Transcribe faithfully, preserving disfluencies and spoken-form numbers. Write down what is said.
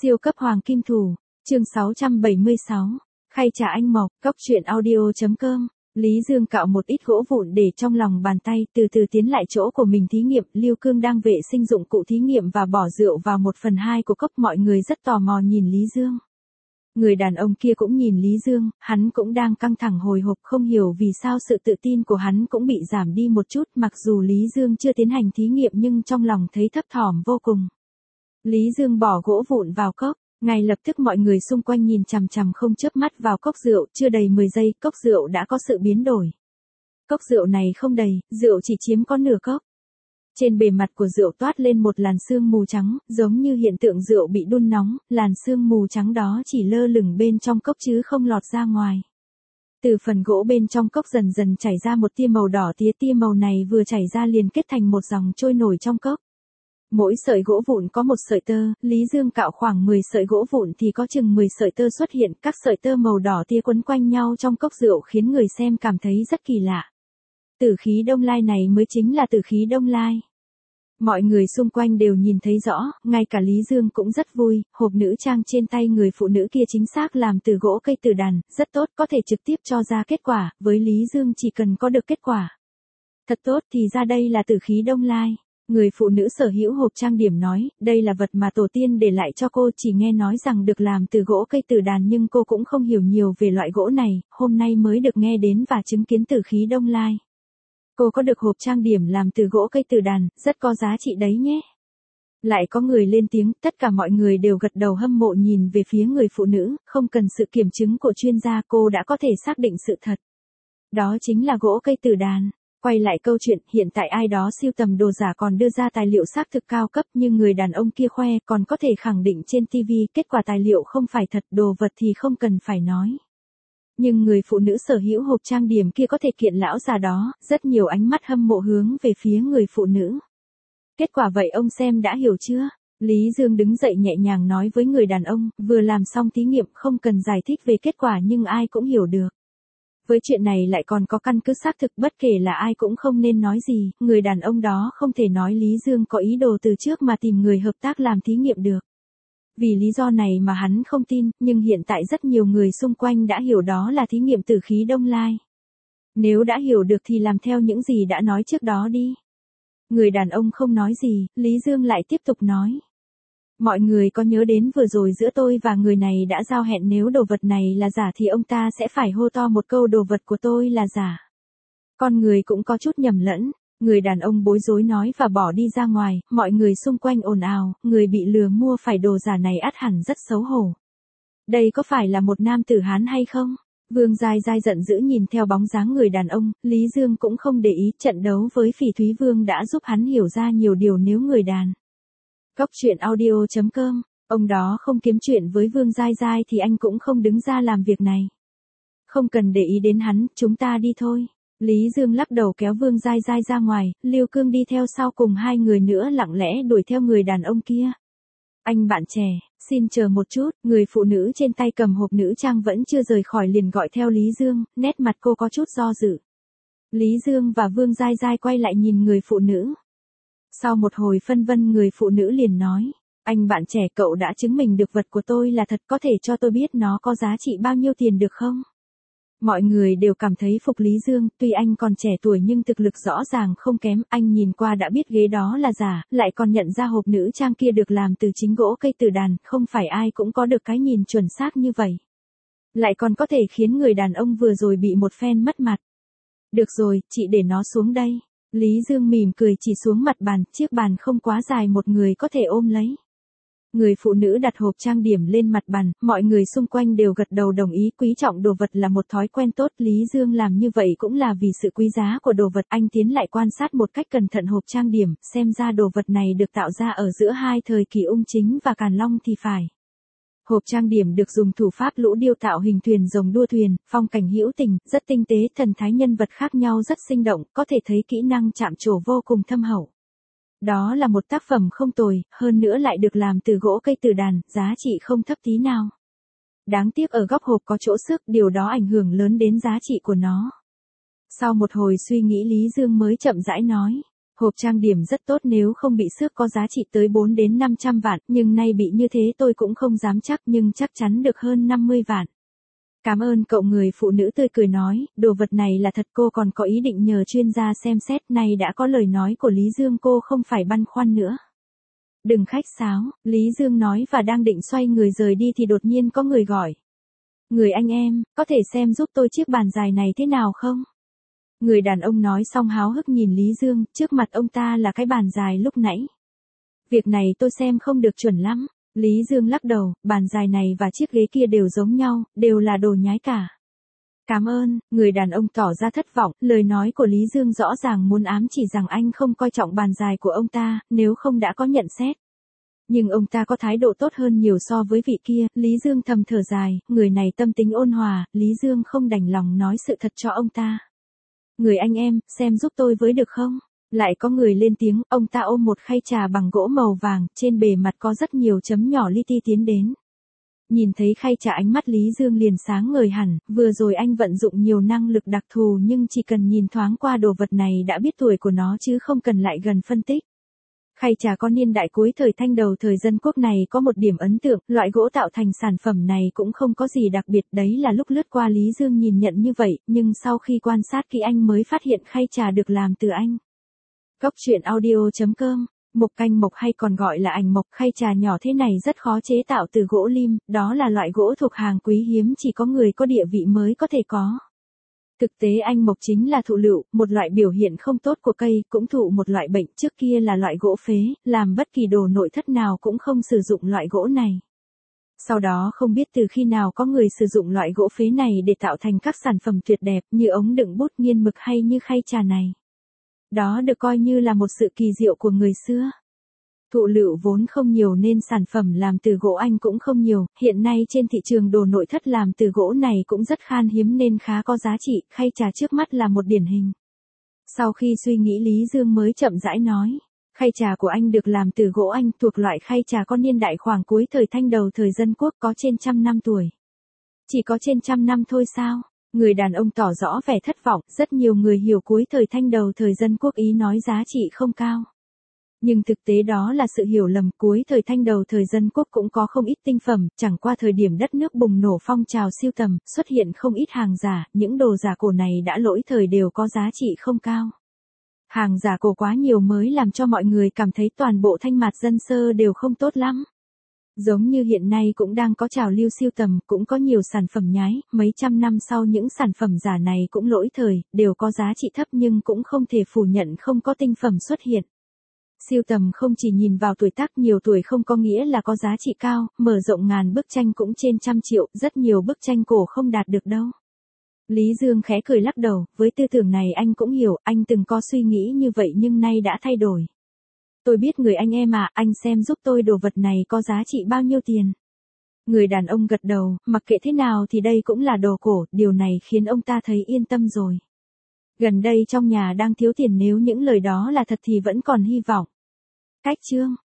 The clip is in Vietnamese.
Siêu cấp hoàng kim thủ, chương sáu trăm bảy mươi sáu, khay trà anh mộc, cốc truyện audio chấm com. Lý Dương cạo một ít gỗ vụn để trong lòng bàn tay, từ từ tiến lại chỗ của mình thí nghiệm. Lưu Cương đang vệ sinh dụng cụ thí nghiệm và bỏ rượu vào một phần hai của cốc. Mọi người rất tò mò nhìn Lý Dương. Người đàn ông kia cũng nhìn Lý Dương, hắn cũng đang căng thẳng hồi hộp, không hiểu vì sao sự tự tin của hắn cũng bị giảm đi một chút. Mặc dù Lý Dương chưa tiến hành thí nghiệm nhưng trong lòng thấy thấp thỏm vô cùng. Lý Dương bỏ gỗ vụn vào cốc. Ngay lập tức mọi người xung quanh nhìn chằm chằm không chớp mắt vào cốc rượu. Chưa đầy mười giây, cốc rượu đã có sự biến đổi. Cốc rượu này không đầy, rượu chỉ chiếm có nửa cốc. Trên bề mặt của rượu toát lên một làn sương mù trắng, giống như hiện tượng rượu bị đun nóng. Làn sương mù trắng đó chỉ lơ lửng bên trong cốc chứ không lọt ra ngoài. Từ phần gỗ bên trong cốc dần dần chảy ra một tia màu đỏ tía. Tia màu này vừa chảy ra liền kết thành một dòng trôi nổi trong cốc. Mỗi sợi gỗ vụn có một sợi tơ, Lý Dương cạo khoảng mười sợi gỗ vụn thì có chừng mười sợi tơ xuất hiện. Các sợi tơ màu đỏ tia quấn quanh nhau trong cốc rượu khiến người xem cảm thấy rất kỳ lạ. Tử khí đông lai này mới chính là tử khí đông lai. Mọi người xung quanh đều nhìn thấy rõ, ngay cả Lý Dương cũng rất vui. Hộp nữ trang trên tay người phụ nữ kia chính xác làm từ gỗ cây tử đàn, rất tốt, có thể trực tiếp cho ra kết quả. Với Lý Dương chỉ cần có được kết quả thật tốt thì ra đây là tử khí đông lai. Người phụ nữ sở hữu hộp trang điểm nói, đây là vật mà tổ tiên để lại cho cô, chỉ nghe nói rằng được làm từ gỗ cây tử đàn nhưng cô cũng không hiểu nhiều về loại gỗ này, hôm nay mới được nghe đến và chứng kiến tử khí đông lai. Cô có được hộp trang điểm làm từ gỗ cây tử đàn, rất có giá trị đấy nhé. Lại có người lên tiếng, tất cả mọi người đều gật đầu hâm mộ nhìn về phía người phụ nữ, không cần sự kiểm chứng của chuyên gia cô đã có thể xác định sự thật. Đó chính là gỗ cây tử đàn. Quay lại câu chuyện, hiện tại ai đó sưu tầm đồ giả còn đưa ra tài liệu xác thực cao cấp như người đàn ông kia khoe, còn có thể khẳng định trên ti vi kết quả tài liệu không phải thật, đồ vật thì không cần phải nói. Nhưng người phụ nữ sở hữu hộp trang điểm kia có thể kiện lão già đó, rất nhiều ánh mắt hâm mộ hướng về phía người phụ nữ. Kết quả vậy ông xem đã hiểu chưa? Lý Dương đứng dậy nhẹ nhàng nói với người đàn ông, vừa làm xong thí nghiệm không cần giải thích về kết quả nhưng ai cũng hiểu được. Với chuyện này lại còn có căn cứ xác thực, bất kể là ai cũng không nên nói gì. Người đàn ông đó không thể nói Lý Dương có ý đồ từ trước mà tìm người hợp tác làm thí nghiệm được. Vì lý do này mà hắn không tin, nhưng hiện tại rất nhiều người xung quanh đã hiểu đó là thí nghiệm tử khí đông lai. Nếu đã hiểu được thì làm theo những gì đã nói trước đó đi. Người đàn ông không nói gì, Lý Dương lại tiếp tục nói. Mọi người có nhớ đến vừa rồi giữa tôi và người này đã giao hẹn nếu đồ vật này là giả thì ông ta sẽ phải hô to một câu đồ vật của tôi là giả. Con người cũng có chút nhầm lẫn, người đàn ông bối rối nói và bỏ đi ra ngoài, mọi người xung quanh ồn ào, người bị lừa mua phải đồ giả này ắt hẳn rất xấu hổ. Đây có phải là một nam tử Hán hay không? Vương Giai Giai giận dữ nhìn theo bóng dáng người đàn ông, Lý Dương cũng không để ý, trận đấu với Phỉ Thúy Vương đã giúp hắn hiểu ra nhiều điều nếu người đàn. Cốc truyện audio chấm com, ông đó không kiếm chuyện với Vương Giai Giai thì anh cũng không đứng ra làm việc này. Không cần để ý đến hắn, chúng ta đi thôi. Lý Dương lắc đầu kéo Vương Giai Giai ra ngoài, Lưu Cương đi theo sau cùng hai người nữa lặng lẽ đuổi theo người đàn ông kia. Anh bạn trẻ, xin chờ một chút, người phụ nữ trên tay cầm hộp nữ trang vẫn chưa rời khỏi liền gọi theo Lý Dương, nét mặt cô có chút do dự. Lý Dương và Vương Giai Giai quay lại nhìn người phụ nữ. Sau một hồi phân vân người phụ nữ liền nói, anh bạn trẻ cậu đã chứng minh được vật của tôi là thật, có thể cho tôi biết nó có giá trị bao nhiêu tiền được không? Mọi người đều cảm thấy phục Lý Dương, tuy anh còn trẻ tuổi nhưng thực lực rõ ràng không kém, anh nhìn qua đã biết ghế đó là giả, lại còn nhận ra hộp nữ trang kia được làm từ chính gỗ cây tử đàn, không phải ai cũng có được cái nhìn chuẩn xác như vậy. Lại còn có thể khiến người đàn ông vừa rồi bị một phen mất mặt. Được rồi, chị để nó xuống đây. Lý Dương mỉm cười chỉ xuống mặt bàn, chiếc bàn không quá dài một người có thể ôm lấy. Người phụ nữ đặt hộp trang điểm lên mặt bàn, mọi người xung quanh đều gật đầu đồng ý, quý trọng đồ vật là một thói quen tốt, Lý Dương làm như vậy cũng là vì sự quý giá của đồ vật, anh tiến lại quan sát một cách cẩn thận hộp trang điểm, xem ra đồ vật này được tạo ra ở giữa hai thời kỳ Ung Chính và Càn Long thì phải. Hộp trang điểm được dùng thủ pháp lũ điêu tạo hình thuyền rồng đua thuyền, phong cảnh hữu tình, rất tinh tế, thần thái nhân vật khác nhau rất sinh động, có thể thấy kỹ năng chạm trổ vô cùng thâm hậu. Đó là một tác phẩm không tồi, hơn nữa lại được làm từ gỗ cây tử đàn, giá trị không thấp tí nào. Đáng tiếc ở góc hộp có chỗ xước, điều đó ảnh hưởng lớn đến giá trị của nó. Sau một hồi suy nghĩ Lý Dương mới chậm rãi nói, Hộp trang điểm rất tốt, nếu không bị xước có giá trị tới bốn đến năm trăm vạn, nhưng nay bị như thế tôi cũng không dám chắc, nhưng chắc chắn được hơn năm mươi vạn. Cảm ơn cậu. Người phụ nữ tươi cười nói, đồ vật này là thật, cô còn có ý định nhờ chuyên gia xem xét, nay đã có lời nói của Lý Dương cô không phải băn khoăn nữa. Đừng khách sáo, Lý Dương nói và đang định xoay người rời đi thì đột nhiên có người gọi. Người anh em, có thể xem giúp tôi chiếc bàn dài này thế nào không? Người đàn ông nói xong háo hức nhìn Lý Dương, trước mặt ông ta là cái bàn dài lúc nãy. Việc này tôi xem không được chuẩn lắm. Lý Dương lắc đầu, bàn dài này và chiếc ghế kia đều giống nhau, đều là đồ nhái cả. Cảm ơn. Người đàn ông tỏ ra thất vọng, lời nói của Lý Dương rõ ràng muốn ám chỉ rằng anh không coi trọng bàn dài của ông ta, nếu không đã có nhận xét. Nhưng ông ta có thái độ tốt hơn nhiều so với vị kia, Lý Dương thầm thở dài, người này tâm tính ôn hòa, Lý Dương không đành lòng nói sự thật cho ông ta. Người anh em, xem giúp tôi với được không? Lại có người lên tiếng, ông ta ôm một khay trà bằng gỗ màu vàng, trên bề mặt có rất nhiều chấm nhỏ li ti tiến đến. Nhìn thấy khay trà ánh mắt Lý Dương liền sáng ngời hẳn, vừa rồi anh vận dụng nhiều năng lực đặc thù nhưng chỉ cần nhìn thoáng qua đồ vật này đã biết tuổi của nó chứ không cần lại gần phân tích. Khay trà có niên đại cuối thời Thanh đầu thời Dân Quốc này có một điểm ấn tượng, loại gỗ tạo thành sản phẩm này cũng không có gì đặc biệt, đấy là lúc lướt qua Lý Dương nhìn nhận như vậy, nhưng sau khi quan sát kỹ anh mới phát hiện khay trà được làm từ anh. Góc truyện audio chấm com, mộc canh mộc hay còn gọi là ảnh mộc, khay trà nhỏ thế này rất khó chế tạo từ gỗ lim, đó là loại gỗ thuộc hàng quý hiếm chỉ có người có địa vị mới có thể có. Thực tế anh mộc chính là thụ lựu, một loại biểu hiện không tốt của cây, cũng thụ một loại bệnh, trước kia là loại gỗ phế, làm bất kỳ đồ nội thất nào cũng không sử dụng loại gỗ này. Sau đó không biết từ khi nào có người sử dụng loại gỗ phế này để tạo thành các sản phẩm tuyệt đẹp như ống đựng bút, nghiên mực hay như khay trà này. Đó được coi như là một sự kỳ diệu của người xưa. Thụ lựu vốn không nhiều nên sản phẩm làm từ gỗ anh cũng không nhiều, hiện nay trên thị trường đồ nội thất làm từ gỗ này cũng rất khan hiếm nên khá có giá trị, khay trà trước mắt là một điển hình. Sau khi suy nghĩ Lý Dương mới chậm rãi nói, khay trà của anh được làm từ gỗ anh, thuộc loại khay trà có niên đại khoảng cuối thời Thanh đầu thời Dân Quốc, có trên trăm năm tuổi. Chỉ có trên trăm năm thôi sao? Người đàn ông tỏ rõ vẻ thất vọng, rất nhiều người hiểu cuối thời Thanh đầu thời Dân Quốc ý nói giá trị không cao. Nhưng thực tế đó là sự hiểu lầm, cuối thời Thanh đầu thời Dân Quốc cũng có không ít tinh phẩm, chẳng qua thời điểm đất nước bùng nổ phong trào sưu tầm, xuất hiện không ít hàng giả, những đồ giả cổ này đã lỗi thời đều có giá trị không cao. Hàng giả cổ quá nhiều mới làm cho mọi người cảm thấy toàn bộ Thanh Mạt dân sơ đều không tốt lắm. Giống như hiện nay cũng đang có trào lưu sưu tầm, cũng có nhiều sản phẩm nhái, mấy trăm năm sau những sản phẩm giả này cũng lỗi thời, đều có giá trị thấp nhưng cũng không thể phủ nhận không có tinh phẩm xuất hiện. Sưu tầm không chỉ nhìn vào tuổi tác, nhiều tuổi không có nghĩa là có giá trị cao, mở rộng ngàn bức tranh cũng trên trăm triệu, rất nhiều bức tranh cổ không đạt được đâu. Lý Dương khẽ cười lắc đầu, với tư tưởng này anh cũng hiểu, anh từng có suy nghĩ như vậy nhưng nay đã thay đổi. Tôi biết người anh em à, anh xem giúp tôi đồ vật này có giá trị bao nhiêu tiền. Người đàn ông gật đầu, mặc kệ thế nào thì đây cũng là đồ cổ, điều này khiến ông ta thấy yên tâm rồi. Gần đây trong nhà đang thiếu tiền, nếu những lời đó là thật thì vẫn còn hy vọng. Cách chương